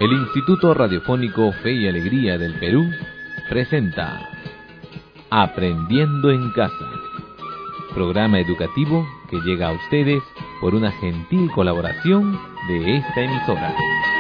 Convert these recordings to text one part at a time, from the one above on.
El Instituto Radiofónico Fe y Alegría del Perú presenta Aprendiendo en Casa, programa educativo que llega a ustedes por una gentil colaboración de esta emisora.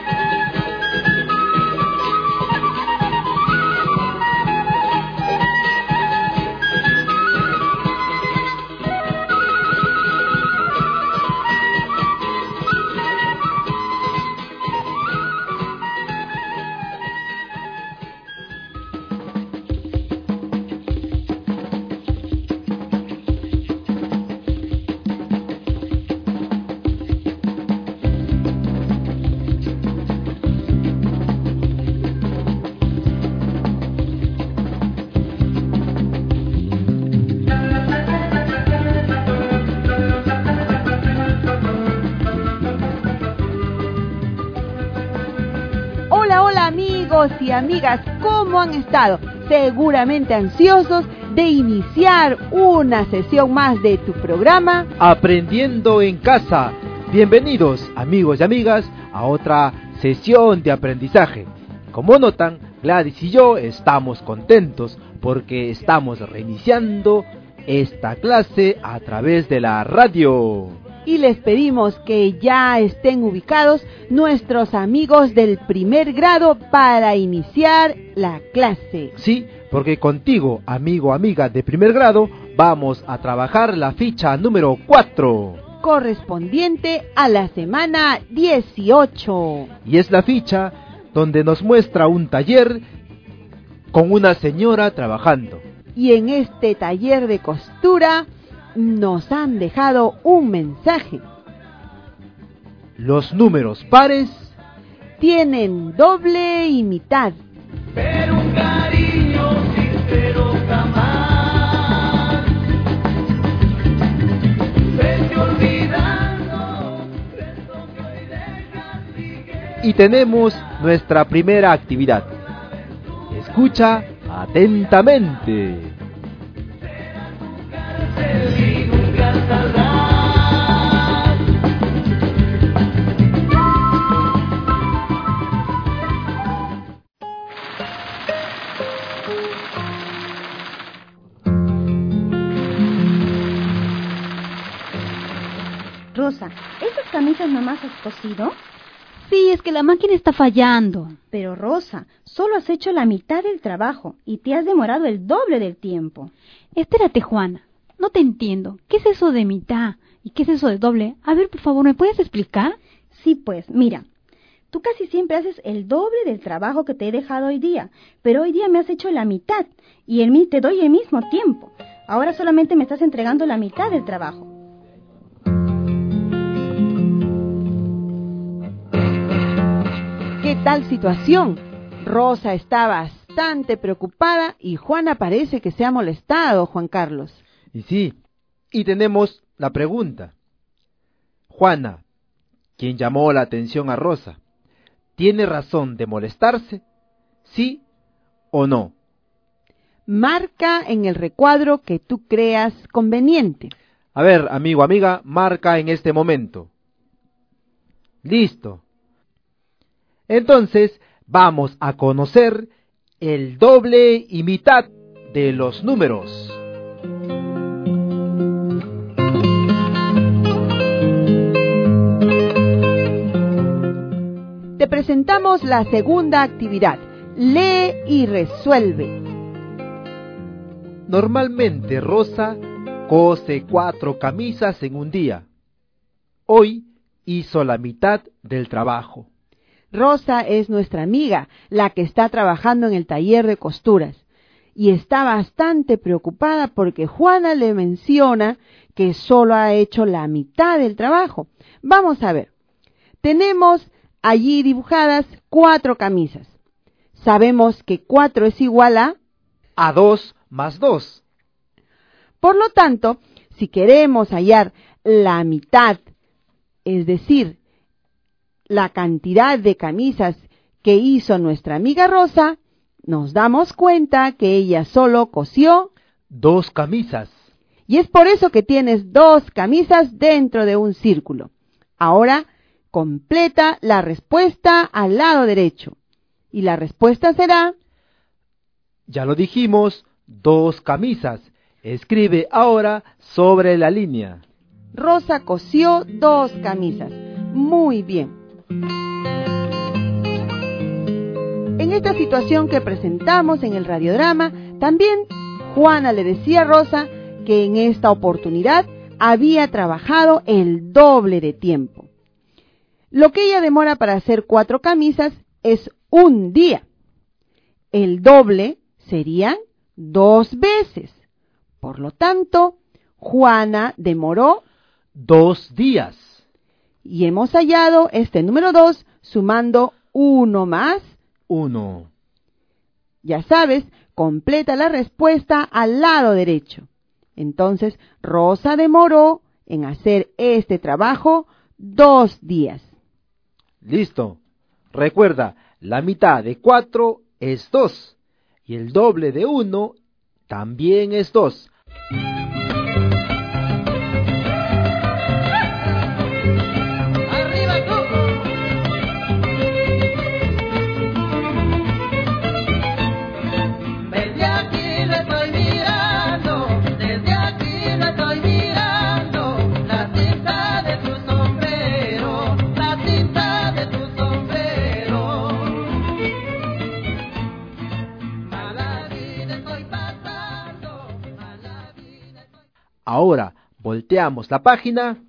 Y amigas, ¿cómo han estado? Seguramente ansiosos de iniciar una sesión más de tu programa Aprendiendo en Casa. Bienvenidos, amigos y amigas, a otra sesión de aprendizaje. Como notan, Gladys y yo estamos contentos porque estamos reiniciando esta clase a través de la radio. Y les pedimos que ya estén ubicados nuestros amigos del primer grado para iniciar la clase. Sí, porque contigo, amigo o amiga de primer grado, vamos a trabajar la ficha número 4. Correspondiente a la semana 18. Y es la ficha donde nos muestra un taller con una señora trabajando. Y en este taller de costura nos han dejado un mensaje. Los números pares tienen doble y mitad. Pero un cariño sincero jamás vete olvidando esto que hoy dejas sigue. Y tenemos nuestra primera actividad. Escucha atentamente. Y nunca saldrás. Rosa, ¿esas camisas nomás has cosido? Sí, es que la máquina está fallando. Pero Rosa, solo has hecho la mitad del trabajo y te has demorado el doble del tiempo. Espérate, Juana. No te entiendo. ¿Qué es eso de mitad? ¿Y qué es eso de doble? A ver, por favor, ¿me puedes explicar? Sí, pues, mira. Tú casi siempre haces el doble del trabajo que te he dejado hoy día, pero hoy día me has hecho la mitad y te doy el mismo tiempo. Ahora solamente me estás entregando la mitad del trabajo. ¿Qué tal situación? Rosa está bastante preocupada y Juana parece que se ha molestado, Juan Carlos. Y sí, y tenemos la pregunta. Juana, quien llamó la atención a Rosa, ¿tiene razón de molestarse? ¿Sí o no? Marca en el recuadro que tú creas conveniente. A ver, amigo, amiga, marca en este momento. Listo. Entonces, vamos a conocer el doble y mitad de los números. Te presentamos la segunda actividad. Lee y resuelve. Normalmente Rosa cose 4 camisas en un día. Hoy hizo la mitad del trabajo. Rosa es nuestra amiga, la que está trabajando en el taller de costuras. Y está bastante preocupada porque Juana le menciona que solo ha hecho la mitad del trabajo. Vamos a ver. Tenemos allí dibujadas 4 camisas. Sabemos que 4 es igual a 2 más 2. Por lo tanto, si queremos hallar la mitad, es decir, la cantidad de camisas que hizo nuestra amiga Rosa, nos damos cuenta que ella solo cosió 2 camisas. Y es por eso que tienes 2 camisas dentro de un círculo. Ahora, completa la respuesta al lado derecho. Y la respuesta será... Ya lo dijimos, 2 camisas. Escribe ahora sobre la línea. Rosa cosió 2 camisas. Muy bien. En esta situación que presentamos en el radiodrama, también Juana le decía a Rosa que en esta oportunidad había trabajado el doble de tiempo. Lo que ella demora para hacer 4 camisas es un día. El doble serían 2 veces. Por lo tanto, Juana demoró 2 días. Y hemos hallado este número 2 sumando 1 más 1. Ya sabes, completa la respuesta al lado derecho. Entonces, Rosa demoró en hacer este trabajo 2 días. Listo. Recuerda, la mitad de 4 es 2 y el doble de 1 también es 2. ¡Arriba tú! Desde aquí la estoy mirando, desde aquí la estoy mirando, la tinta de tu sombrero, la tinta de tu sombrero. Mala vida estoy pasando, mala vida estoy... Ahora volteamos la página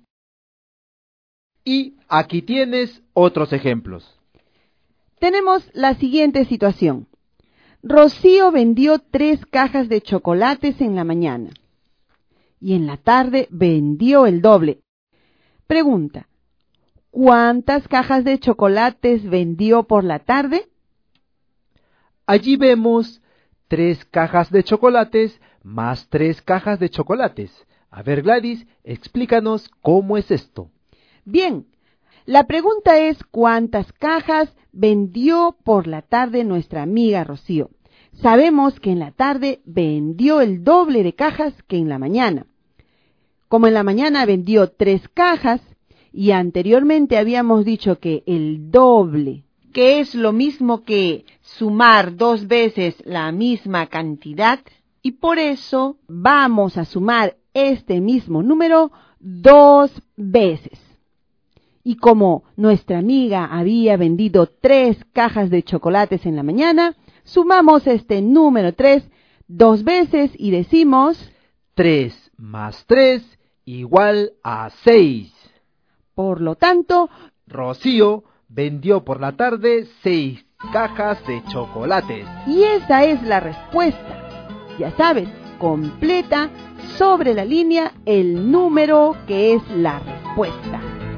y aquí tienes otros ejemplos. Tenemos la siguiente situación. Rocío vendió 3 cajas de chocolates en la mañana y en la tarde vendió el doble. Pregunta, ¿cuántas cajas de chocolates vendió por la tarde? Allí vemos 3 cajas de chocolates más 3 cajas de chocolates. A ver, Gladys, explícanos cómo es esto. Bien, la pregunta es ¿cuántas cajas vendió por la tarde nuestra amiga Rocío? Sabemos que en la tarde vendió el doble de cajas que en la mañana. Como en la mañana vendió 3 cajas y anteriormente habíamos dicho que el doble, que es lo mismo que sumar 2 veces la misma cantidad, y por eso vamos a sumar este mismo número 2 veces. Y como nuestra amiga había vendido 3 cajas de chocolates en la mañana, sumamos este número 3 2 veces y decimos 3 más 3 igual a 6. Por lo tanto, Rocío vendió por la tarde 6 cajas de chocolates. y esa es la respuesta. Ya sabes, completa sobre la línea el número que es la respuesta.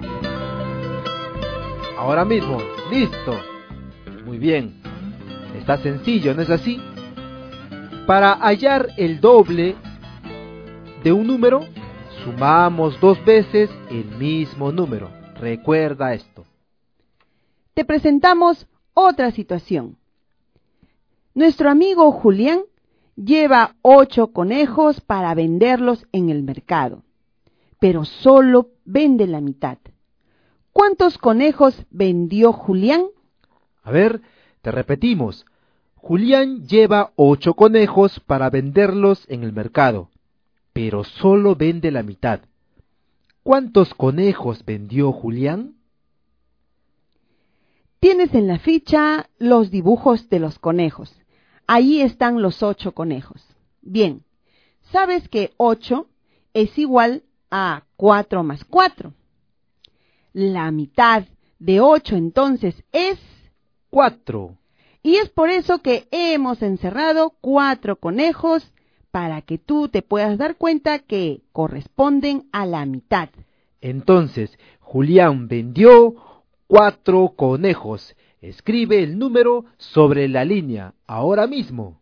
Ahora mismo, listo. Muy bien. Está sencillo, ¿no es así? Para hallar el doble de un número, sumamos 2 veces el mismo número. Recuerda esto. Te presentamos otra situación. Nuestro amigo Julián lleva 8 conejos para venderlos en el mercado, pero solo vende la mitad. ¿Cuántos conejos vendió Julián? A ver, te repetimos. Julián lleva 8 conejos para venderlos en el mercado, pero solo vende la mitad. ¿Cuántos conejos vendió Julián? Tienes en la ficha los dibujos de los conejos. Ahí están los 8 conejos. Bien, sabes que 8 es igual a 4 más 4. La mitad de 8 entonces es 4. Y es por eso que hemos encerrado 4 conejos para que tú te puedas dar cuenta que corresponden a la mitad. Entonces, Julián vendió 4 conejos. Escribe el número sobre la línea ahora mismo.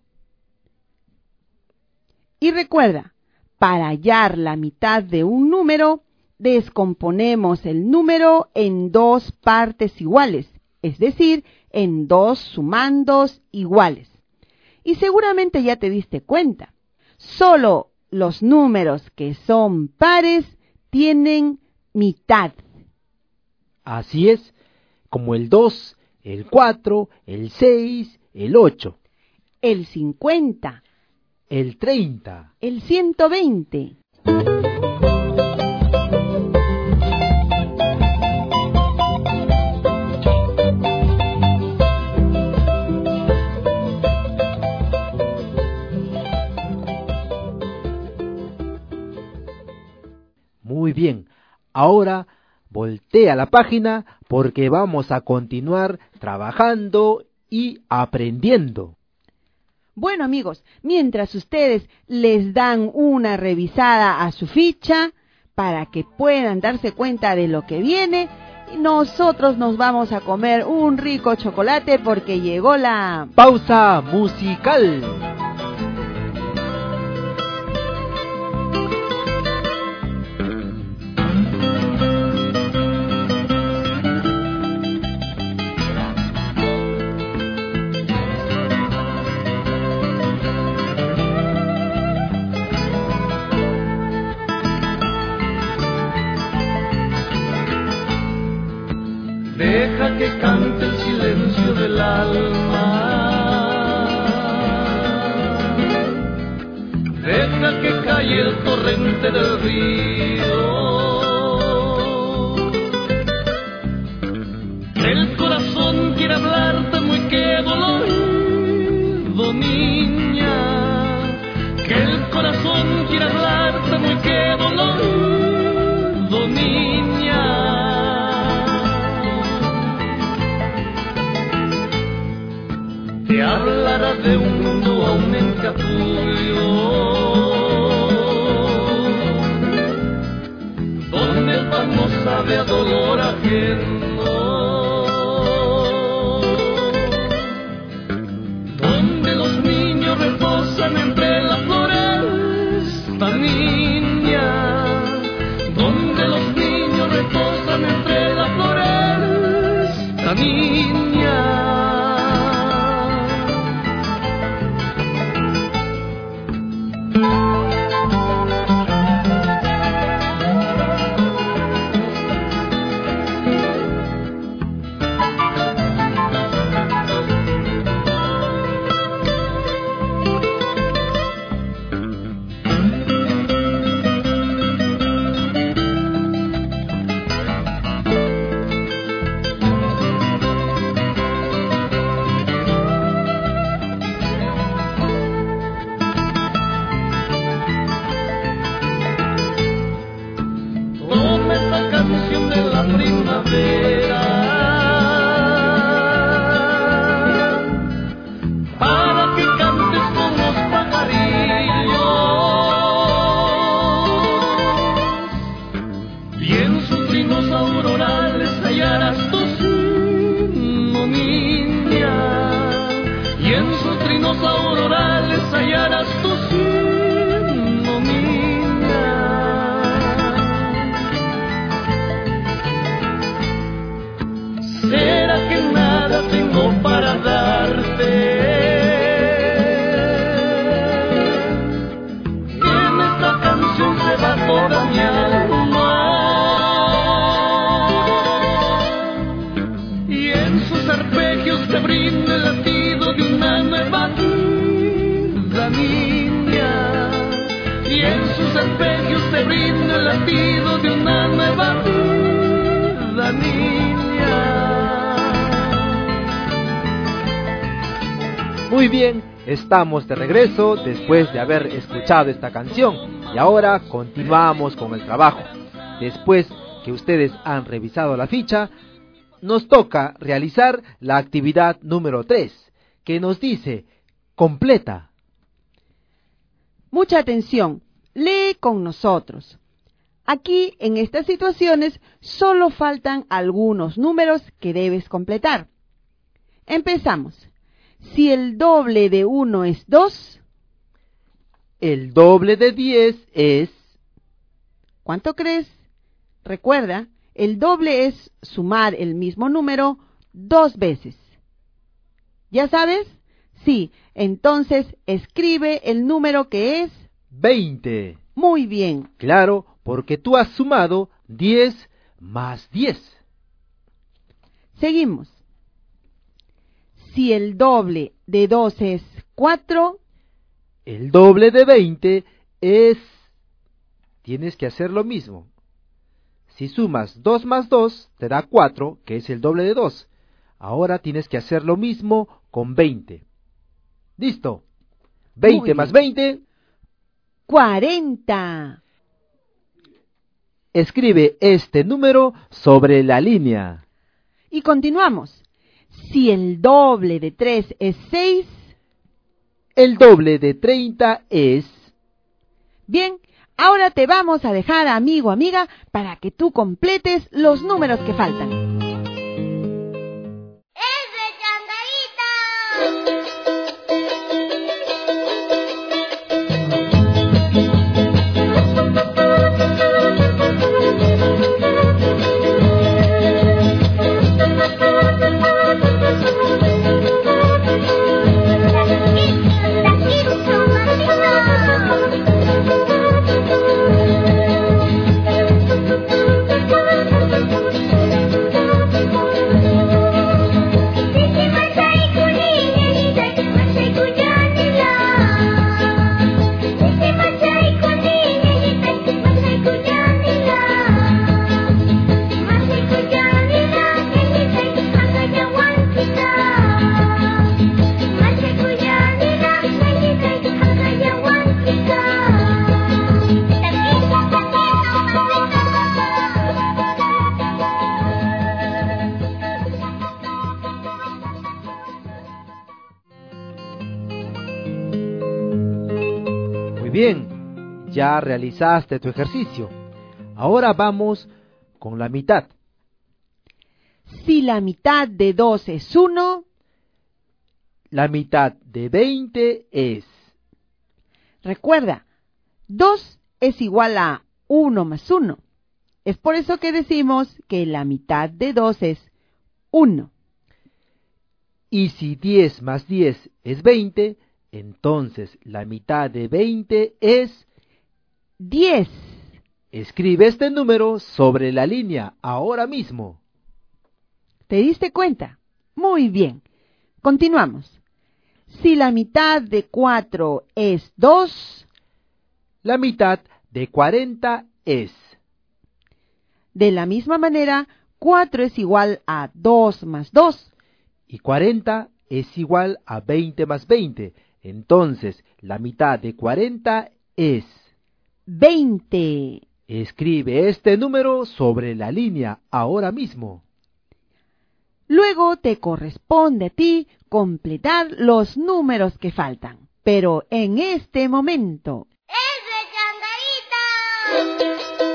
Y recuerda, para hallar la mitad de un número, descomponemos el número en 2 partes iguales, es decir, en 2 sumandos iguales. Y seguramente ya te diste cuenta, solo los números que son pares tienen mitad. Así es, como el 2, el 4, el 6, el 8, el 50, el 30, el 120. Muy bien, ahora voltea la página porque vamos a continuar trabajando y aprendiendo. Bueno, amigos, mientras ustedes les dan una revisada a su ficha para que puedan darse cuenta de lo que viene, nosotros nos vamos a comer un rico chocolate porque llegó la Pausa musical. Deja que cante el silencio del alma. Deja que calle el torrente del río. El corazón quiere hablarte muy que dolorido, niña. Que el corazón quiere hablarte muy que dolorido, niña. Te hablará de un mundo aún en capullo, donde el pan no sabe a dolor ajeno, donde los niños reposan entre las floresta, niña, donde los niños reposan entre las floresta, niña. Muy bien, estamos de regreso después de haber escuchado esta canción y ahora continuamos con el trabajo. Después que ustedes han revisado la ficha, nos toca realizar la actividad número 3, que nos dice, completa. Mucha atención, lee con nosotros. Aquí, en estas situaciones, solo faltan algunos números que debes completar. Empezamos. Si el doble de 1 es 2, el doble de 10 es... ¿Cuánto crees? Recuerda, el doble es sumar el mismo número 2 veces. ¿Ya sabes? Sí, entonces escribe el número que es 20. Muy bien. Claro, porque tú has sumado 10 más 10. Seguimos. Si el doble de 2 es 4, el doble de 20 es... Tienes que hacer lo mismo. Si sumas 2 más 2, te da 4, que es el doble de 2. Ahora tienes que hacer lo mismo con 20. ¿Listo? 20 más 20... 40. Escribe este número sobre la línea. Y continuamos. Si el doble de 3 es 6, el doble de 30 es... Bien, ahora te vamos a dejar, amigo, amiga, para que tú completes los números que faltan. Bien, ya realizaste tu ejercicio. Ahora vamos con la mitad. Si la mitad de 2 es 1, la mitad de 20 es... Recuerda, 2 es igual a 1 más 1. Es por eso que decimos que la mitad de 2 es 1. Y si 10 más 10 es 20, entonces la mitad de 20 es 10. Escribe este número sobre la línea ahora mismo. ¿Te diste cuenta? Muy bien. Continuamos. Si la mitad de 4 es 2, la mitad de 40 es... De la misma manera, 4 es igual a 2 más 2. Y 40 es igual a 20 más 20. Entonces, la mitad de 40 es... 20. Escribe este número sobre la línea ahora mismo. Luego te corresponde a ti completar los números que faltan. Pero en este momento... ¡Es de Changarita!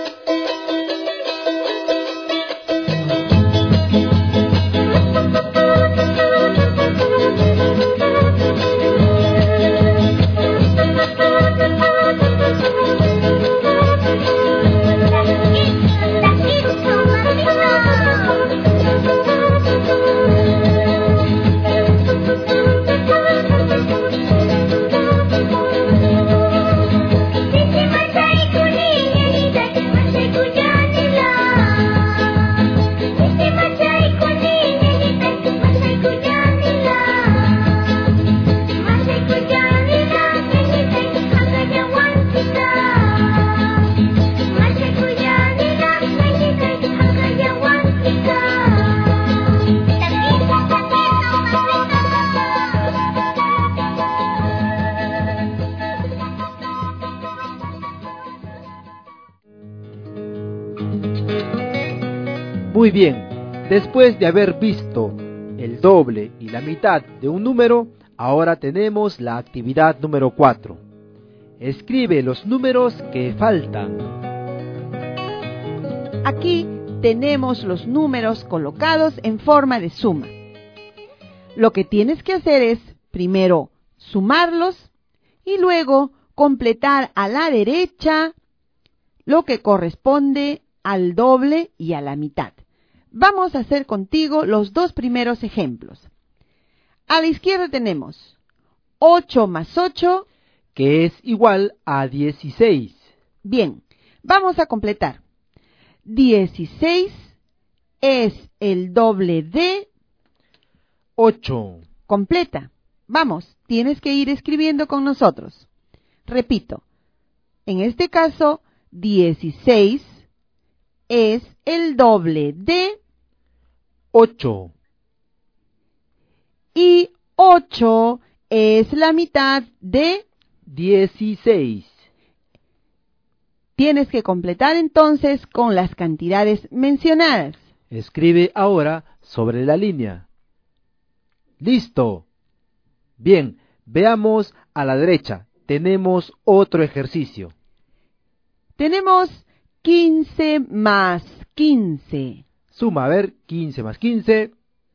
Muy bien, después de haber visto el doble y la mitad de un número, ahora tenemos la actividad número 4. Escribe los números que faltan. Aquí tenemos los números colocados en forma de suma. Lo que tienes que hacer es, primero, sumarlos y luego completar a la derecha lo que corresponde al doble y a la mitad. Vamos a hacer contigo los dos primeros ejemplos. A la izquierda tenemos 8 más 8, que es igual a 16. Bien, vamos a completar. 16 es el doble de 8. completa. Vamos, tienes que ir escribiendo con nosotros. Repito, en este caso, 16 es el doble de 8. y 8 es la mitad de 16. Tienes que completar entonces con las cantidades mencionadas. Escribe ahora sobre la línea. ¡Listo! Bien, veamos a la derecha. Tenemos otro ejercicio. Tenemos 15 más 15. Suma, a ver, 15 más 15,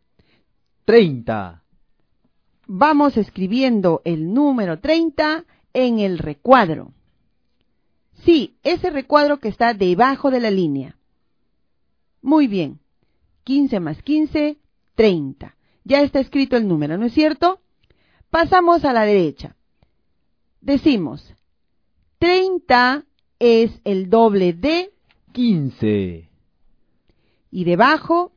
30. Vamos escribiendo el número 30 en el recuadro. Sí, ese recuadro que está debajo de la línea. Muy bien. 15 más 15, 30. Ya está escrito el número, ¿no es cierto? Pasamos a la derecha. Decimos, 30 es el doble de 15. y debajo,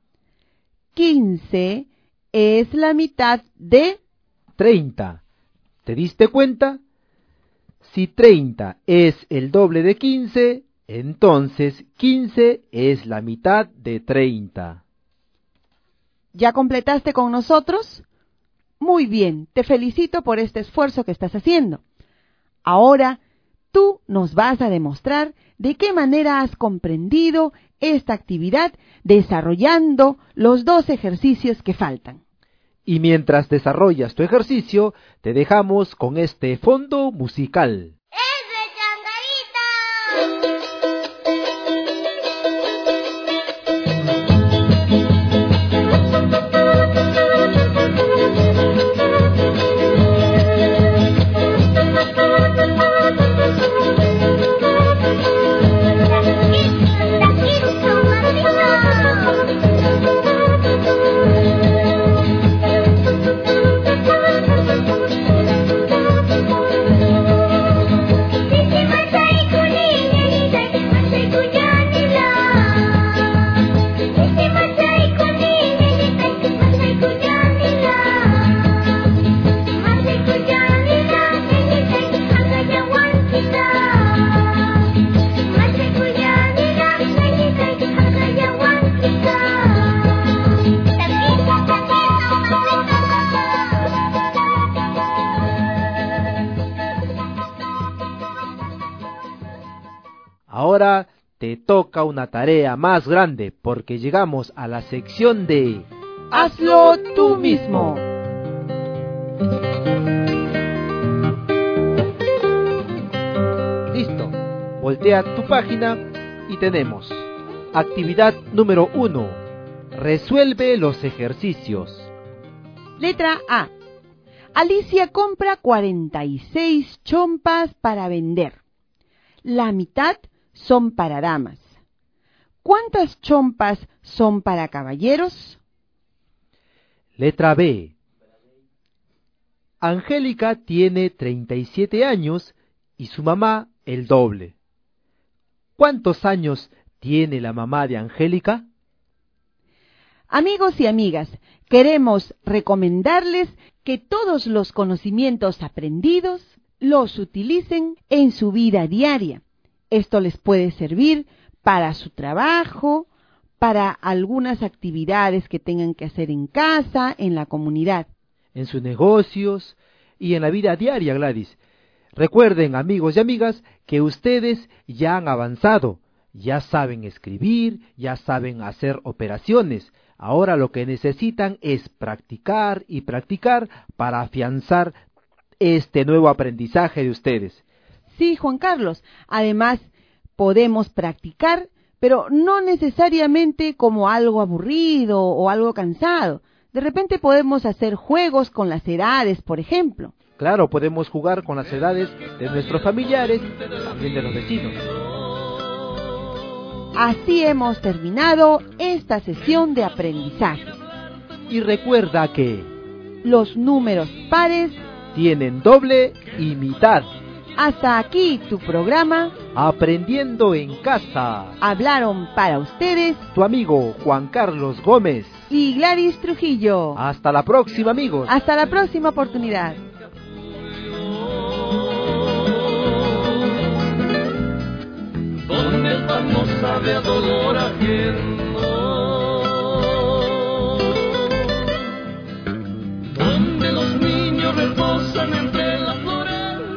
15 es la mitad de 30. ¿Te diste cuenta? Si 30 es el doble de 15, entonces 15 es la mitad de 30. ¿Ya completaste con nosotros? Muy bien, te felicito por este esfuerzo que estás haciendo. Ahora, tú nos vas a demostrar de qué manera has comprendido esta actividad desarrollando los 2 ejercicios que faltan. Y mientras desarrollas tu ejercicio, te dejamos con este fondo musical. ¡Es de Changarita! Ahora te toca una tarea más grande porque llegamos a la sección de ¡Hazlo tú mismo! Listo, voltea tu página y tenemos actividad número 1. Resuelve los ejercicios. Letra A. Alicia compra 46 chompas para vender. La mitad son para damas. ¿Cuántas chompas son para caballeros? Letra B. Angélica tiene 37 años y su mamá el doble. ¿Cuántos años tiene la mamá de Angélica? Amigos y amigas, queremos recomendarles que todos los conocimientos aprendidos los utilicen en su vida diaria. Esto les puede servir para su trabajo, para algunas actividades que tengan que hacer en casa, en la comunidad. En sus negocios y en la vida diaria, Gladys. Recuerden, amigos y amigas, que ustedes ya han avanzado, ya saben escribir, ya saben hacer operaciones. Ahora lo que necesitan es practicar y practicar para afianzar este nuevo aprendizaje de ustedes. Sí, Juan Carlos. Además, podemos practicar, pero no necesariamente como algo aburrido o algo cansado. De repente podemos hacer juegos con las edades, por ejemplo. Claro, podemos jugar con las edades de nuestros familiares, también de los vecinos. Así hemos terminado esta sesión de aprendizaje. Y recuerda que Los números pares tienen doble y mitad. Hasta aquí tu programa. Aprendiendo en Casa. Hablaron para ustedes Tu amigo Juan Carlos Gómez. y Gladys Trujillo. Hasta la próxima, amigos. Hasta la próxima oportunidad. Donde el pan no sabe a dolor ajeno, donde los niños reposan entre las flores.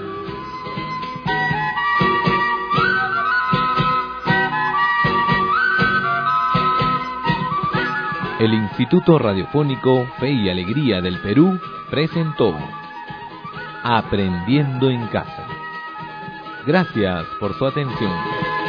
El Instituto Radiofónico Fe y Alegría del Perú presentó Aprendiendo en Casa. Gracias por su atención.